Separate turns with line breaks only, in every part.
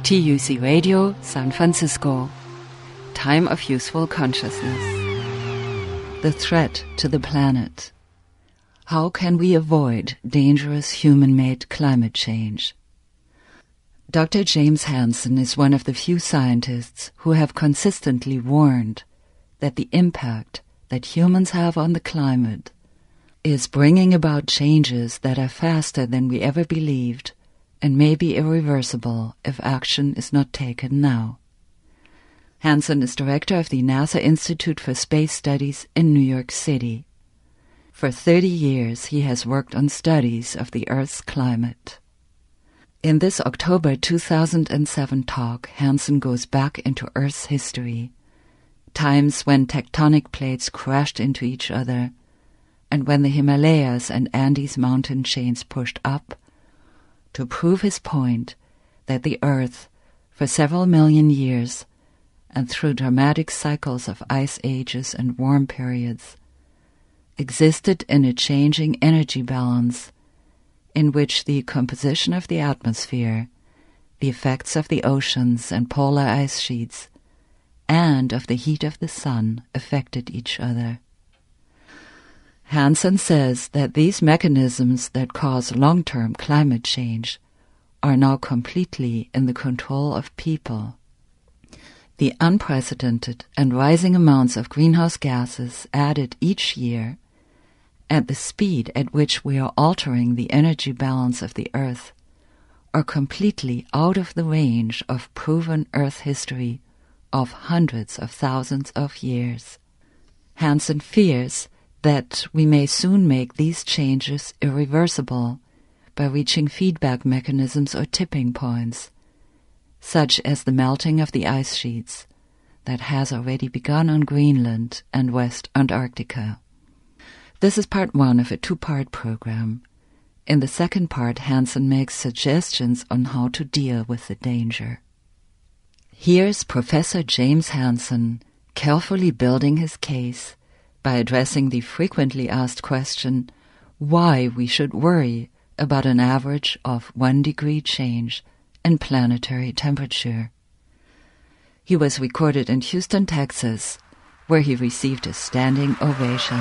TUC Radio, San Francisco. Time of Useful Consciousness. The threat to the planet. How can we avoid dangerous human-made climate change? Dr. James Hansen is one of the few scientists who have consistently warned that the impact that humans have on the climate is bringing about changes that are faster than we ever believed and may be irreversible if action is not taken now. Hansen is director of the NASA Institute for Space Studies in New York City. For 30 years, he has worked on studies of the Earth's climate. In this October 2007 talk, Hansen goes back into Earth's history, times when tectonic plates crashed into each other, and when the Himalayas and Andes mountain chains pushed up, to prove his point that the Earth, for several million years, and through dramatic cycles of ice ages and warm periods, existed in a changing energy balance in which the composition of the atmosphere, the effects of the oceans and polar ice sheets, and of the heat of the sun affected each other. Hansen says that these mechanisms that cause long-term climate change are now completely in the control of people. The unprecedented and rising amounts of greenhouse gases added each year, at the speed at which we are altering the energy balance of the Earth, are completely out of the range of proven Earth history of hundreds of thousands of years. Hansen fears that we may soon make these changes irreversible by reaching feedback mechanisms or tipping points, such as the melting of the ice sheets that has already begun on Greenland and West Antarctica. This is part one of a two-part program. In the second part, Hansen makes suggestions on how to deal with the danger. Here's Professor James Hansen carefully building his case by addressing the frequently asked question why we should worry about an average of 1 degree change in planetary temperature. He was recorded in Houston, Texas, where he received a standing ovation.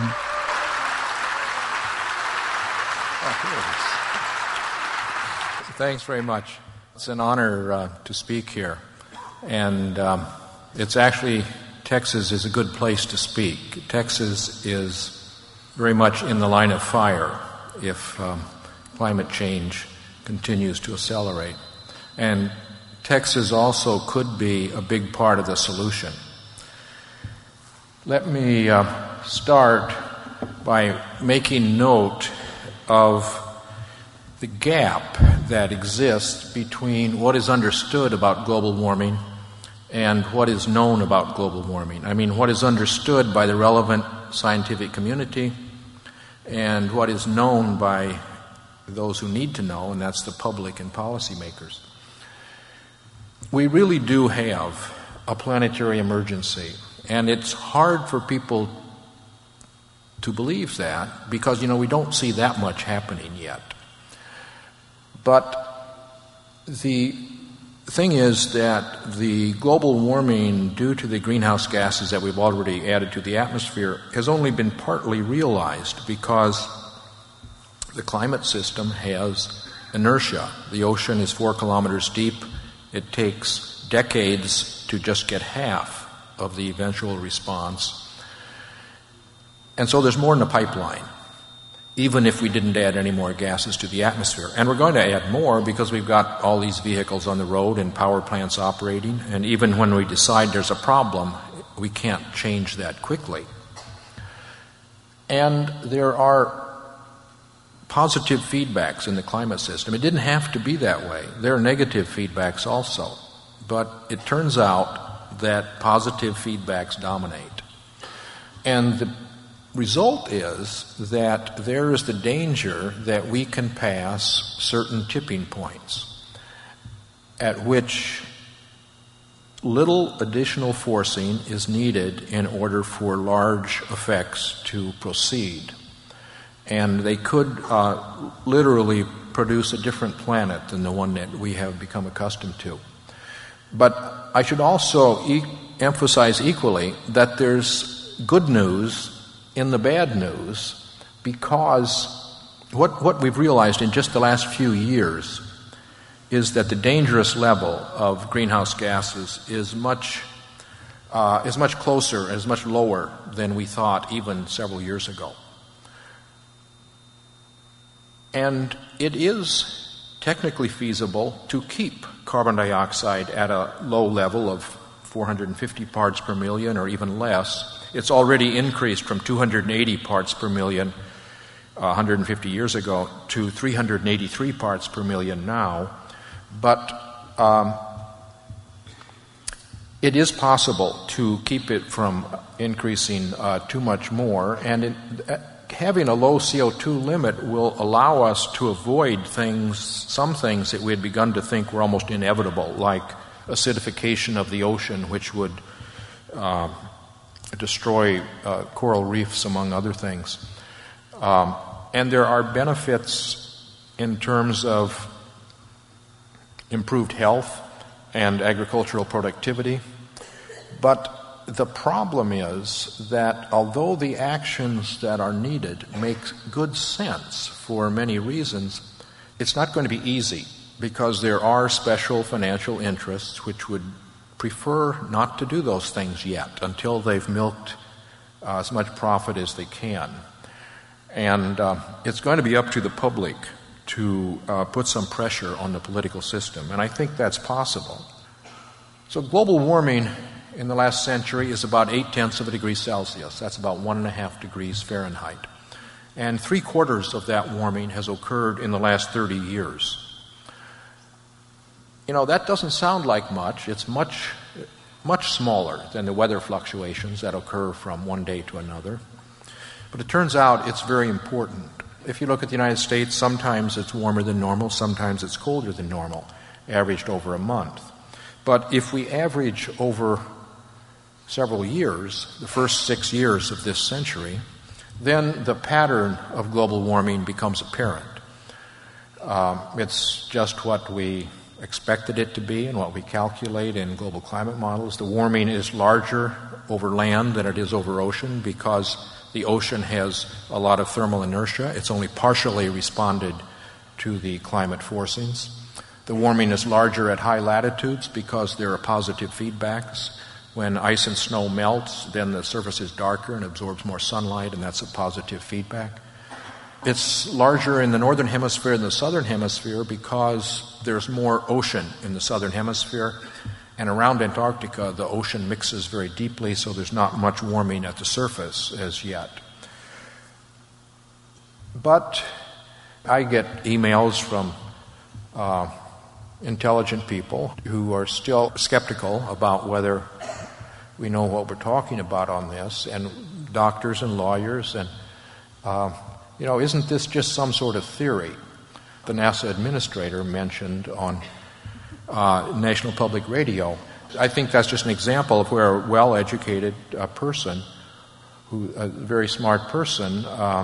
Thanks very much. It's an honor to speak here. And it's actually, Texas is a good place to speak. Texas is very much in the line of fire if climate change continues to accelerate. And Texas also could be a big part of the solution. Let me start by making note of the gap that exists between what is understood about global warming and what is known about global warming. I mean, what is understood by the relevant scientific community and what is known by those who need to know, and that's the public and policymakers. We really do have a planetary emergency, and it's hard for people to believe that because, we don't see that much happening yet. But the thing is that the global warming due to the greenhouse gases that we've already added to the atmosphere has only been partly realized because the climate system has inertia. The ocean is 4 kilometers deep. It takes decades to just get half of the eventual response. And so there's more in the pipeline, even if we didn't add any more gases to the atmosphere. And we're going to add more because we've got all these vehicles on the road and power plants operating, and even when we decide there's a problem, we can't change that quickly. And there are positive feedbacks in the climate system. It didn't have to be that way. There are negative feedbacks also, but it turns out that positive feedbacks dominate. And the result is that there is the danger that we can pass certain tipping points at which little additional forcing is needed in order for large effects to proceed. And they could literally produce a different planet than the one that we have become accustomed to. But I should also emphasize equally that there's good news in the bad news, because what we've realized in just the last few years is that the dangerous level of greenhouse gases is much closer, is much lower than we thought even several years ago. And it is technically feasible to keep carbon dioxide at a low level of 450 parts per million or even less. It's already increased from 280 parts per million 150 years ago to 383 parts per million now. But it is possible to keep it from increasing too much more, and having a low CO2 limit will allow us to avoid some things that we had begun to think were almost inevitable, like acidification of the ocean, which would destroy coral reefs, among other things. And there are benefits in terms of improved health and agricultural productivity. But the problem is that although the actions that are needed make good sense for many reasons, it's not going to be easy, because there are special financial interests which would prefer not to do those things yet until they've milked as much profit as they can. And it's going to be up to the public to put some pressure on the political system, and I think that's possible. So global warming in the last century is about 0.8 of a degree Celsius. That's about 1.5 degrees Fahrenheit. And 3/4 of that warming has occurred in the last 30 years. You know, that doesn't sound like much. It's much smaller than the weather fluctuations that occur from one day to another. But it turns out it's very important. If you look at the United States, sometimes it's warmer than normal, sometimes it's colder than normal, averaged over a month. But if we average over several years, the first 6 years of this century, then the pattern of global warming becomes apparent. It's just what we expected it to be and what we calculate in global climate models. The warming is larger over land than it is over ocean, because the ocean has a lot of thermal inertia. It's only partially responded to the climate forcings. The warming is larger at high latitudes because there are positive feedbacks. When ice and snow melts, then the surface is darker and absorbs more sunlight, and that's a positive feedback. It's larger in the northern hemisphere than the southern hemisphere because there's more ocean in the southern hemisphere, and around Antarctica the ocean mixes very deeply, so there's not much warming at the surface as yet. But I get emails from intelligent people who are still skeptical about whether we know what we're talking about on this, and doctors and lawyers, and isn't this just some sort of theory? The NASA administrator mentioned on National Public Radio. I think that's just an example of where a well-educated person, a very smart person,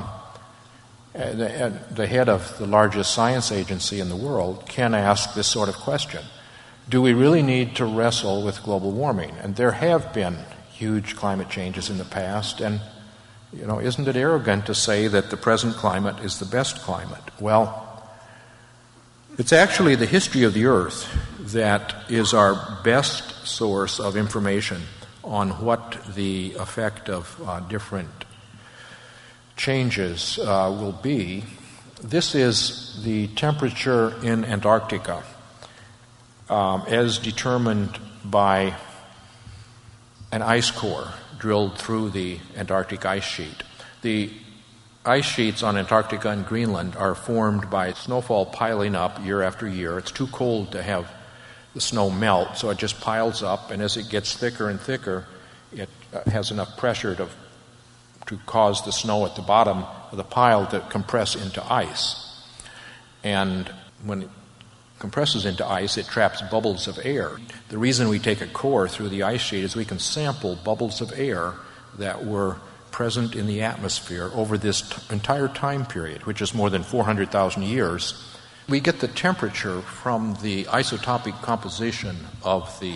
the head of the largest science agency in the world, can ask this sort of question. Do we really need to wrestle with global warming? And there have been huge climate changes in the past, and isn't it arrogant to say that the present climate is the best climate? Well, it's actually the history of the Earth that is our best source of information on what the effect of different changes will be. This is the temperature in Antarctica as determined by an ice core drilled through the Antarctic ice sheet. The ice sheets on Antarctica and Greenland are formed by snowfall piling up year after year. It's too cold to have the snow melt, so it just piles up, and as it gets thicker and thicker, it has enough pressure to cause the snow at the bottom of the pile to compress into ice. And when it compresses into ice, it traps bubbles of air. The reason we take a core through the ice sheet is we can sample bubbles of air that were present in the atmosphere over this entire time period, which is more than 400,000 years, We get the temperature from the isotopic composition of the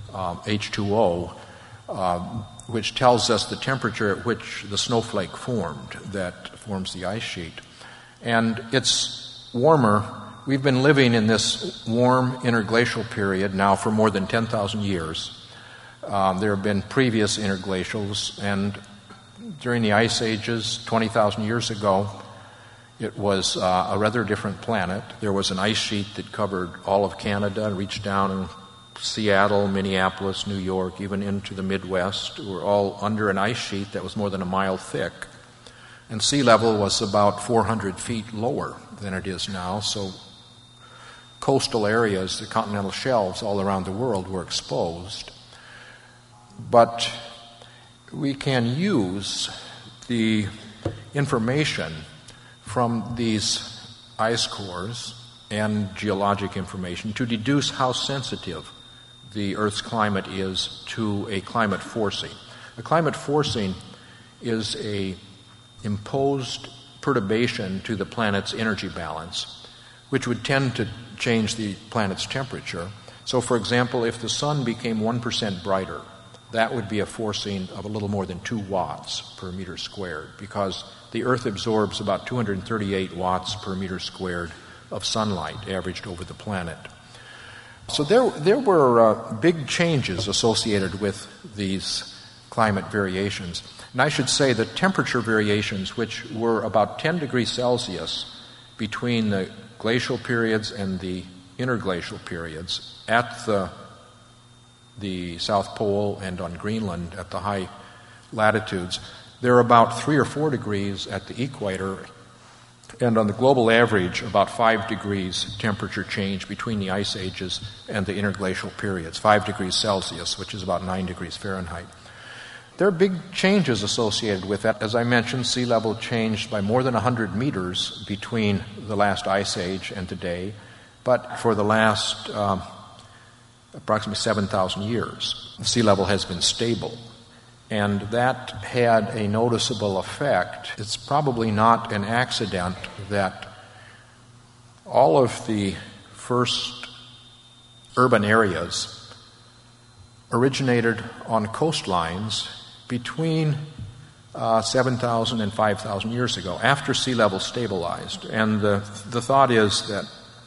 H2O, which tells us the temperature at which the snowflake formed that forms the ice sheet. And it's warmer. We've been living in this warm interglacial period now for more than 10,000 years. There have been previous interglacials, and during the ice ages 20,000 years ago, it was a rather different planet. There was an ice sheet that covered all of Canada and reached down in Seattle, Minneapolis, New York, even into the Midwest. Were all under an ice sheet that was more than a mile thick. And sea level was about 400 feet lower than it is now, so coastal areas, the continental shelves all around the world were exposed. But we can use the information from these ice cores and geologic information to deduce how sensitive the Earth's climate is to a climate forcing. A climate forcing is a imposed perturbation to the planet's energy balance, which would tend to change the planet's temperature. So, for example, if the sun became 1% brighter, that would be a forcing of a little more than 2 watts per meter squared, because the Earth absorbs about 238 watts per meter squared of sunlight averaged over the planet. So there were big changes associated with these climate variations. And I should say that temperature variations, which were about 10 degrees Celsius between the glacial periods and the interglacial periods at the South Pole and on Greenland at the high latitudes, they're about 3 or 4 degrees at the equator, and on the global average, about 5 degrees temperature change between the ice ages and the interglacial periods, 5 degrees Celsius, which is about 9 degrees Fahrenheit. There are big changes associated with that. As I mentioned, sea level changed by more than 100 meters between the last ice age and today, but for the last approximately 7,000 years, sea level has been stable. And that had a noticeable effect. It's probably not an accident that all of the first urban areas originated on coastlines between 7,000 and 5,000 years ago, after sea level stabilized. And the thought is that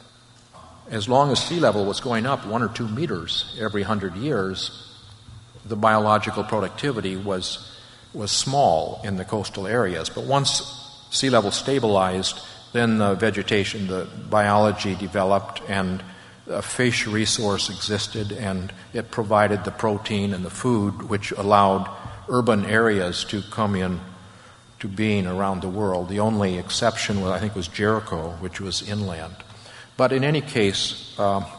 as long as sea level was going up 1 or 2 meters every 100 years, the biological productivity was small in the coastal areas. But once sea level stabilized, then the vegetation, the biology developed, and a fish resource existed, and it provided the protein and the food which allowed urban areas to come in to being around the world. The only exception, I think, was Jericho, which was inland. But in any case,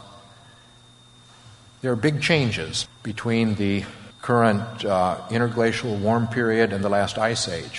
there are big changes between the current interglacial warm period and the last ice age.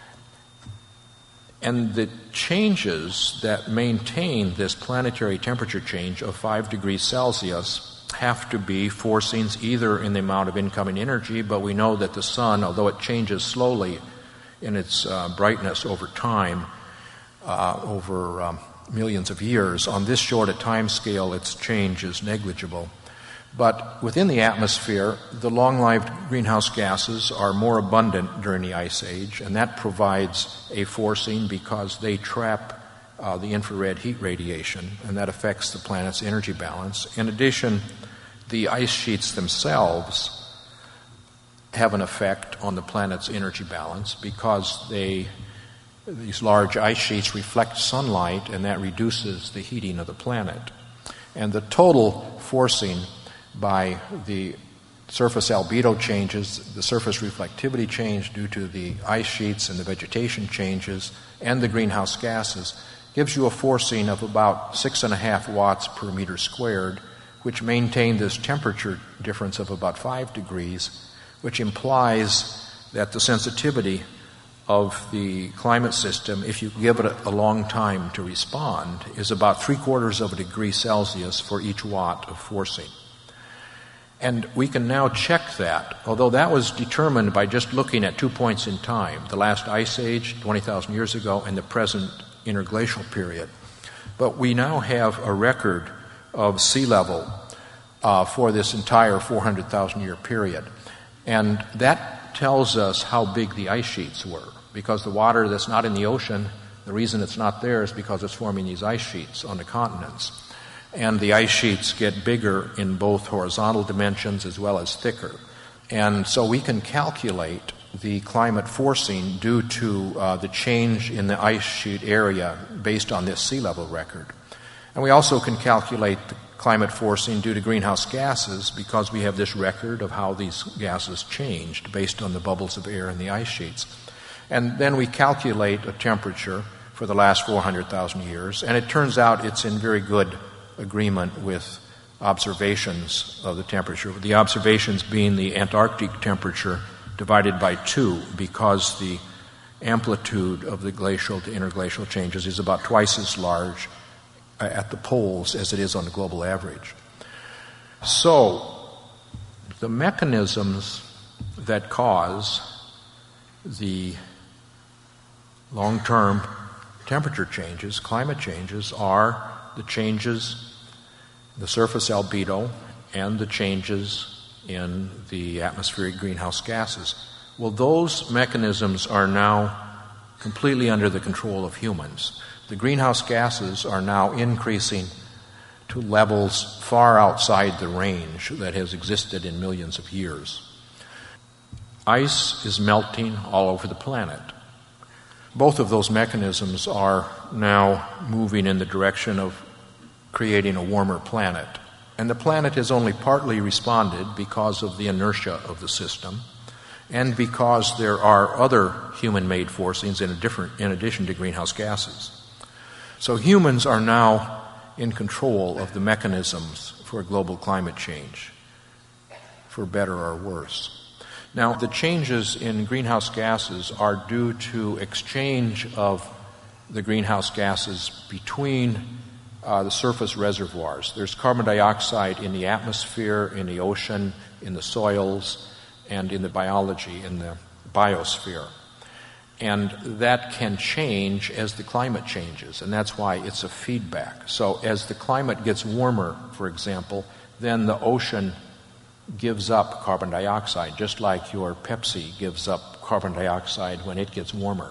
And the changes that maintain this planetary temperature change of 5 degrees Celsius have to be forcings either in the amount of incoming energy, but we know that the sun, although it changes slowly in its brightness over time, over millions of years, on this short a time scale, its change is negligible. But within the atmosphere, the long-lived greenhouse gases are more abundant during the ice age, and that provides a forcing because they trap the infrared heat radiation, and that affects the planet's energy balance. In addition, the ice sheets themselves have an effect on the planet's energy balance because these large ice sheets reflect sunlight, and that reduces the heating of the planet. And the total forcing by the surface albedo changes, the surface reflectivity change due to the ice sheets and the vegetation changes, and the greenhouse gases, gives you a forcing of about 6.5 watts per meter squared, which maintain this temperature difference of about 5 degrees, which implies that the sensitivity of the climate system, if you give it a long time to respond, is about 0.75 degrees Celsius for each watt of forcing. And we can now check that, although that was determined by just looking at 2 points in time, the last ice age, 20,000 years ago, and the present interglacial period. But we now have a record of sea level for this entire 400,000-year period. And that tells us how big the ice sheets were, because the water that's not in the ocean, the reason it's not there is because it's forming these ice sheets on the continents. And the ice sheets get bigger in both horizontal dimensions as well as thicker. And so we can calculate the climate forcing due to the change in the ice sheet area based on this sea level record. And we also can calculate the climate forcing due to greenhouse gases because we have this record of how these gases changed based on the bubbles of air in the ice sheets. And then we calculate a temperature for the last 400,000 years, and it turns out it's in very good agreement with observations of the temperature, the observations being the Antarctic temperature divided by 2, because the amplitude of the glacial to interglacial changes is about twice as large at the poles as it is on the global average. So, the mechanisms that cause the long-term temperature changes, climate changes, are the changes in the surface albedo and the changes in the atmospheric greenhouse gases. Well, those mechanisms are now completely under the control of humans. The greenhouse gases are now increasing to levels far outside the range that has existed in millions of years. Ice is melting all over the planet. Both of those mechanisms are now moving in the direction of creating a warmer planet. And the planet has only partly responded because of the inertia of the system and because there are other human-made forcings in addition to greenhouse gases. So humans are now in control of the mechanisms for global climate change, for better or worse. Now, the changes in greenhouse gases are due to exchange of the greenhouse gases between the surface reservoirs. There's carbon dioxide in the atmosphere, in the ocean, in the soils, and in the biology, in the biosphere. And that can change as the climate changes, and that's why it's a feedback. So as the climate gets warmer, for example, then the ocean gives up carbon dioxide, just like your Pepsi gives up carbon dioxide when it gets warmer.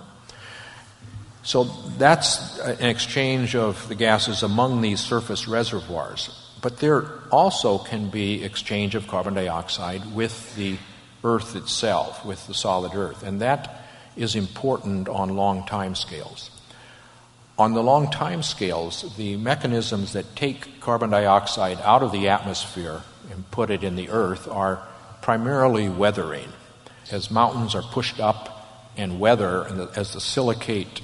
So that's an exchange of the gases among these surface reservoirs. But there also can be exchange of carbon dioxide with the Earth itself, with the solid Earth, and that is important on long time scales. On the long time scales, the mechanisms that take carbon dioxide out of the atmosphere and put it in the Earth are primarily weathering. As mountains are pushed up and weather, and as the silicate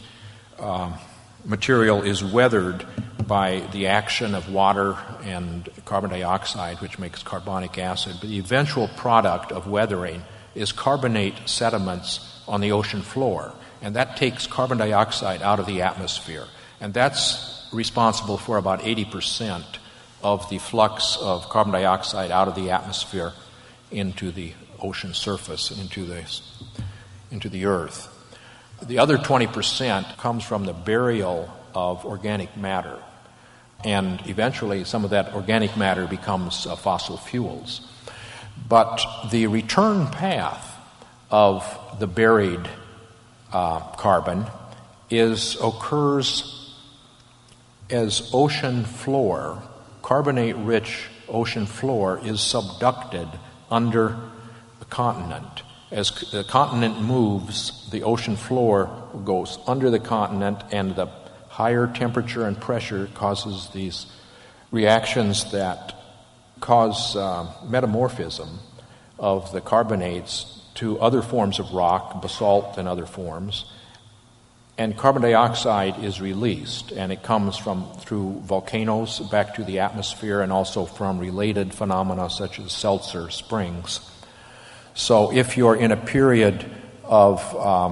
material is weathered by the action of water and carbon dioxide, which makes carbonic acid, but the eventual product of weathering is carbonate sediments on the ocean floor, and that takes carbon dioxide out of the atmosphere, and that's responsible for about 80% of the flux of carbon dioxide out of the atmosphere into the ocean surface, into the Earth. The other 20% comes from the burial of organic matter, and eventually some of that organic matter becomes fossil fuels. But the return path of the buried carbon occurs as ocean floor, carbonate-rich ocean floor is subducted under the continent. As the continent moves, the ocean floor goes under the continent, and the higher temperature and pressure causes these reactions that cause metamorphism of the carbonates to other forms of rock, basalt and other forms, and carbon dioxide is released, and it comes through volcanoes back to the atmosphere and also from related phenomena such as seltzer springs. So if you're in a period of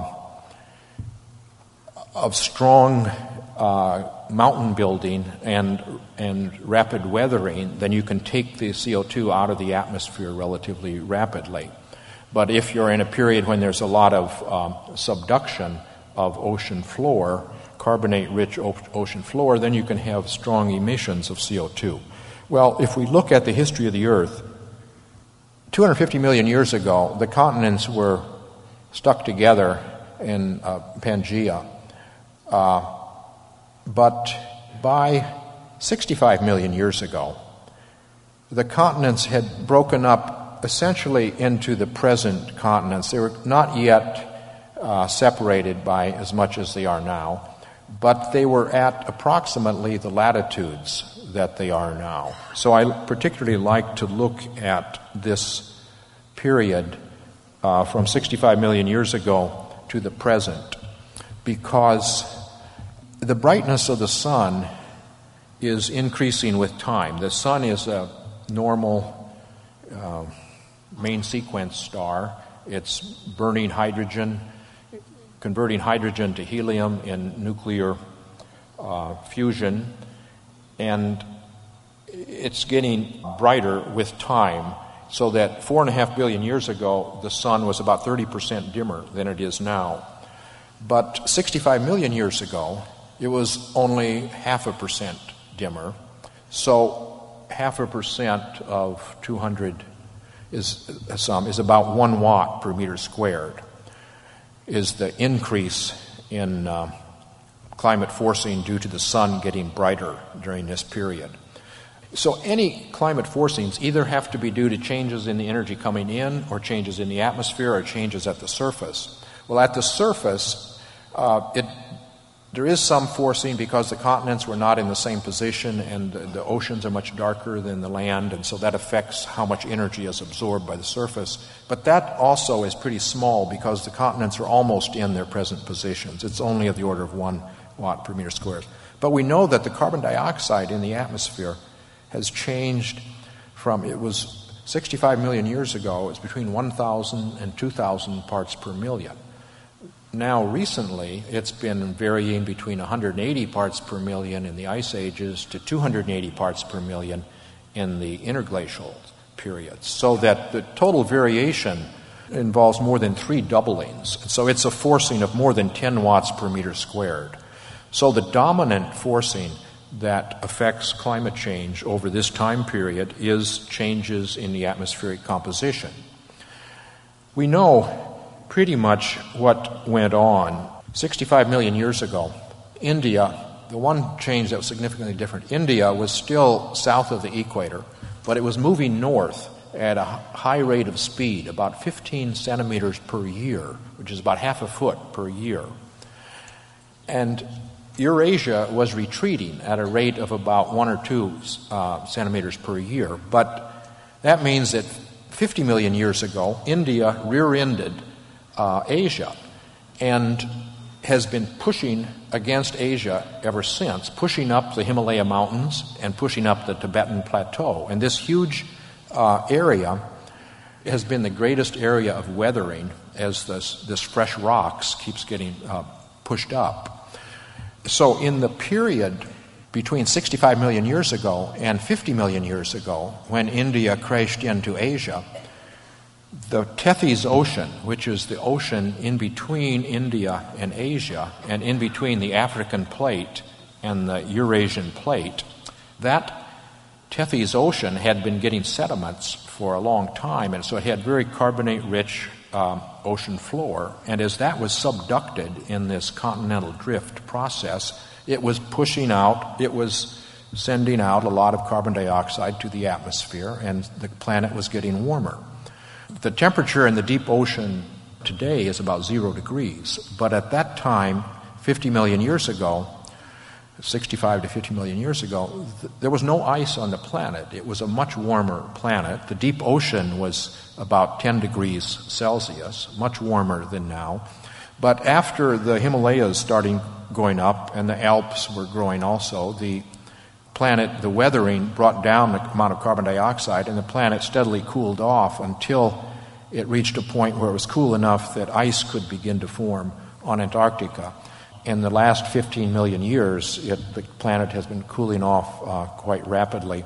strong mountain building and rapid weathering, then you can take the CO2 out of the atmosphere relatively rapidly. But if you're in a period when there's a lot of subduction of ocean floor, carbonate-rich ocean floor, then you can have strong emissions of CO2. Well, if we look at the history of the Earth, 250 million years ago, the continents were stuck together in Pangaea. But by 65 million years ago, the continents had broken up essentially into the present continents. They were not yet separated by as much as they are now, but they were at approximately the latitudes that they are now. So I particularly like to look at this period from 65 million years ago to the present, because the brightness of the sun is increasing with time. The sun is a normal main sequence star. It's burning hydrogen, converting hydrogen to helium in nuclear fusion, and it's getting brighter with time, so that 4.5 billion years ago, the sun was about 30% dimmer than it is now. But 65 million years ago, it was only 0.5% dimmer. So 0.5% of 200 is about 1 watt per meter squared, is the increase in climate forcing due to the sun getting brighter during this period. So any climate forcings either have to be due to changes in the energy coming in, or changes in the atmosphere, or changes at the surface. Well, at the surface, there is some forcing because the continents were not in the same position, and the oceans are much darker than the land, and so that affects how much energy is absorbed by the surface. But that also is pretty small because the continents are almost in their present positions. It's only of the order of 1 watt per meter squared. But we know that the carbon dioxide in the atmosphere has changed from, it was 65 million years ago, it's between 1,000 and 2,000 parts per million. Now, recently, it's been varying between 180 parts per million in the ice ages to 280 parts per million in the interglacial periods, so that the total variation involves more than 3 doublings. So it's a forcing of more than 10 watts per meter squared. So the dominant forcing that affects climate change over this time period is changes in the atmospheric composition. We know pretty much what went on 65 million years ago. India, the one change that was significantly different, India was still south of the equator, but it was moving north at a high rate of speed, about 15 centimeters per year, which is about half a foot per year. And Eurasia was retreating at a rate of about 1 or 2 centimeters per year. But that means that 50 million years ago, India rear-ended Asia and has been pushing against Asia ever since, pushing up the Himalaya mountains and pushing up the Tibetan plateau. And this huge area has been the greatest area of weathering as this fresh rocks keeps getting pushed up. So in the period between 65 million years ago and 50 million years ago, when India crashed into Asia, the Tethys Ocean, which is the ocean in between India and Asia, and in between the African plate and the Eurasian plate, that Tethys Ocean had been getting sediments for a long time, and so it had very carbonate-rich ocean floor. And as that was subducted in this continental drift process, it was pushing out, it was sending out a lot of carbon dioxide to the atmosphere, and the planet was getting warmer. The temperature in the deep ocean today is about 0 degrees, but at that time, 50 million years ago, 65 to 50 million years ago, there was no ice on the planet. It was a much warmer planet. The deep ocean was about 10 degrees Celsius, much warmer than now. But after the Himalayas started going up and the Alps were growing also, the planet, the weathering brought down the amount of carbon dioxide, and the planet steadily cooled off until it reached a point where it was cool enough that ice could begin to form on Antarctica. In the last 15 million years, the planet has been cooling off quite rapidly.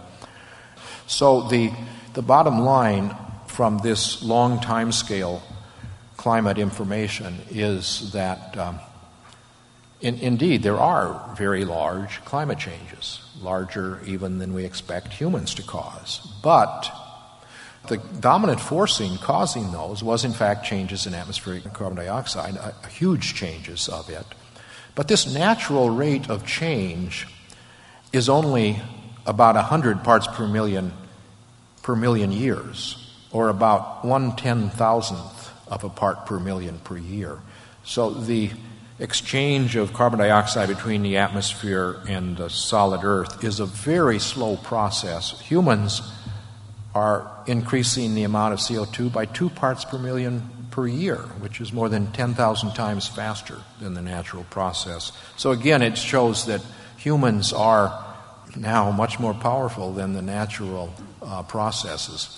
So the bottom line from this long time scale climate information is that Indeed, there are very large climate changes, larger even than we expect humans to cause. But the dominant forcing causing those was, in fact, changes in atmospheric carbon dioxide, huge changes of it. But this natural rate of change is only about 100 parts per million years, or about 1/10,000th of a part per million per year. So the exchange of carbon dioxide between the atmosphere and the solid Earth is a very slow process. Humans are increasing the amount of CO2 by 2 parts per million per year, which is more than 10,000 times faster than the natural process. So again, it shows that humans are now much more powerful than the natural processes.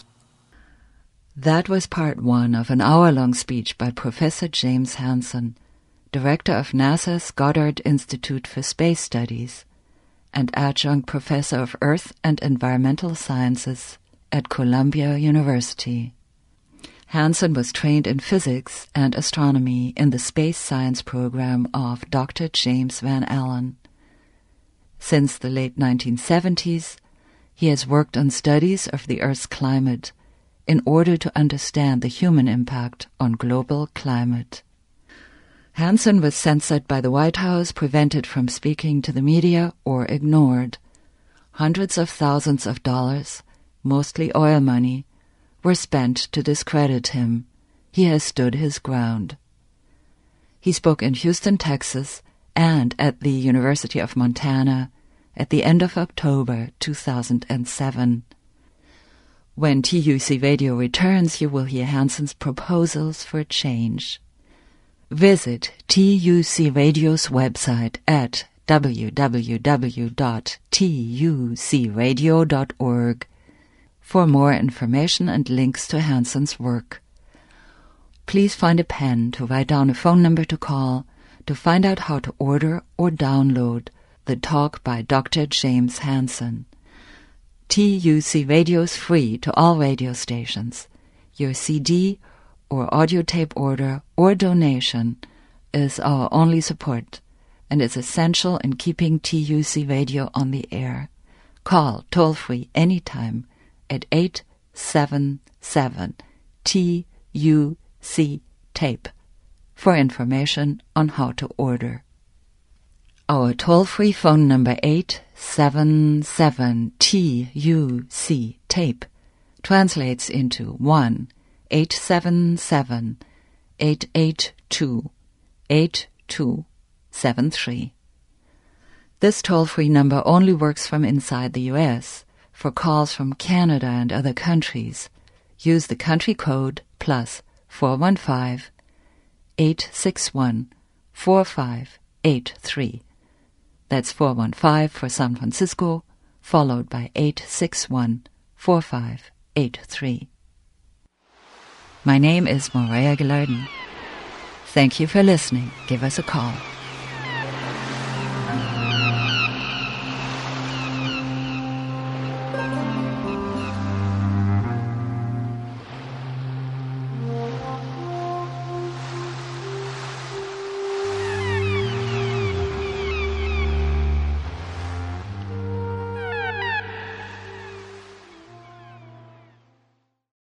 That was part one of an hour-long speech by Professor James Hansen, Director of NASA's Goddard Institute for Space Studies and Adjunct Professor of Earth and Environmental Sciences at Columbia University. Hansen was trained in physics and astronomy in the space science program of Dr. James Van Allen. Since the late 1970s, he has worked on studies of the Earth's climate in order to understand the human impact on global climate. Hansen was censored by the White House, prevented from speaking to the media, or ignored. Hundreds of thousands of dollars, mostly oil money, were spent to discredit him. He has stood his ground. He spoke in Houston, Texas, and at the University of Montana at the end of October 2007. When TUC Radio returns, you will hear Hansen's proposals for change. Visit TUC Radio's website at www.tucradio.org for more information and links to Hansen's work. Please find a pen to write down a phone number to call to find out how to order or download the talk by Dr. James Hansen. TUC Radio is free to all radio stations. Your CD or audio tape order or donation is our only support and is essential in keeping TUC Radio on the air. Call toll-free anytime at 877-TUC-TAPE for information on how to order. Our toll-free phone number 877-TUC-TAPE translates into 1-877-882-8273. This toll-free number only works from inside the U.S. For calls from Canada and other countries, use the country code plus 415-861-4583. That's 415 for San Francisco, followed by 861-4583. My name is Morea Gilardin. Thank you for listening. Give us a call.